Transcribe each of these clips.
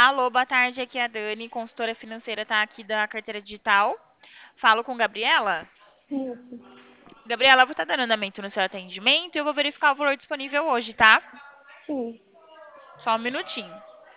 Alô, boa tarde, aqui é a Dani, consultora financeira, tá aqui da carteira digital. Falo com Gabriela. Isso, Gabriela, eu vou estar dando andamento no seu atendimento e eu vou verificar o valor disponível hoje, tá? sim, Só um minutinho.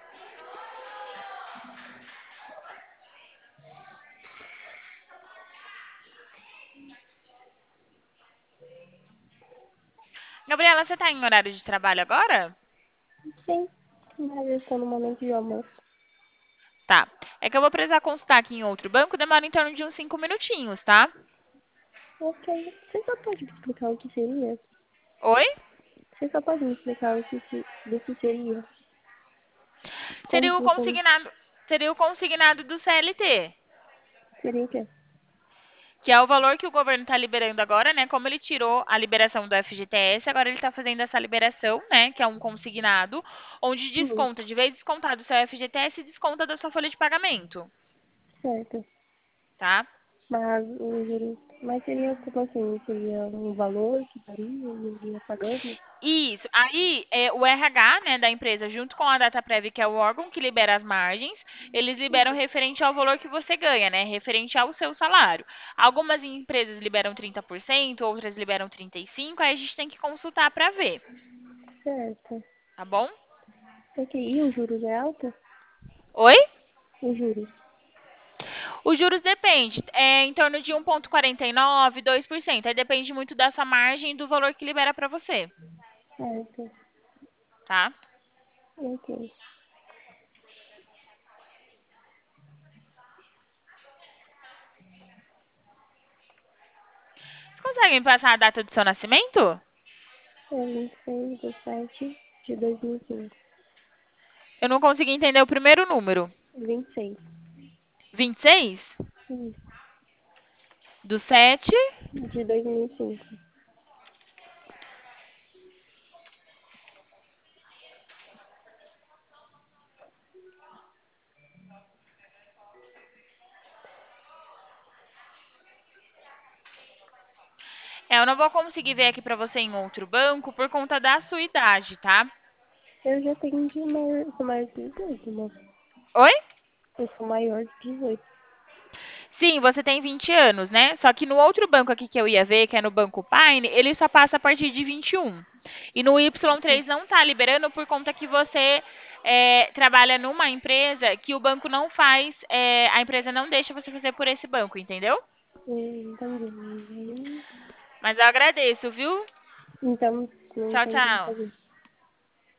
Gabriela, você tá em horário de trabalho agora? sim. Mas eu estou no momento de almoço. Tá. É que eu vou precisar consultar aqui em outro banco, demora em torno de uns 5 minutinhos, tá? Ok. Você só pode me explicar o que seria? Oi? Você só pode me explicar do que seria? Como Seria o funciona? consignado, seria o consignado do CLT. Seria o quê? Que é o valor que o governo está liberando agora, né? Como ele tirou a liberação do FGTS, agora ele está fazendo essa liberação, né? Que é um consignado, onde Sim, desconta, de vez de descontar do seu FGTS, desconta da sua folha de pagamento, certo. tá? Mas o juros. Mas seria tipo assim, seria um valor que daria e eu iria pagando? Isso. Aí, o RH, né, da empresa, junto com a Dataprev, que é o órgão que libera as margens, eles liberam referente ao valor que você ganha, né? Referente ao seu salário. Algumas empresas liberam 30%, outras liberam 35%, aí a gente tem que consultar para ver, Certo. tá bom? Ok. E os juros é alto? Oi? Os juros. Os juros depende, é em torno de 1,49, 2%. Aí depende muito da sua margem e do valor que libera para você, Certo. tá? Ok. Você consegue me passar a data do seu nascimento? É 26/7/2005. Eu não consegui entender o primeiro número. 26. 26 Isso. do 7. De 2005. Eu não vou conseguir ver aqui para você em outro banco por conta da sua idade, tá? Eu já tenho de maior, eu sou maior de 18, né? Oi? Eu sou maior de 18. Sim, você tem 20 anos, né? Só que no outro banco aqui que eu ia ver, que é no Banco Pine, ele só passa a partir de 21. E no Y3 não tá liberando por conta que você trabalha numa empresa que o banco não faz, a empresa não deixa você fazer por esse banco, entendeu? Entendi. Mas eu agradeço, viu? Então, não Tchau, tem como tchau. fazer.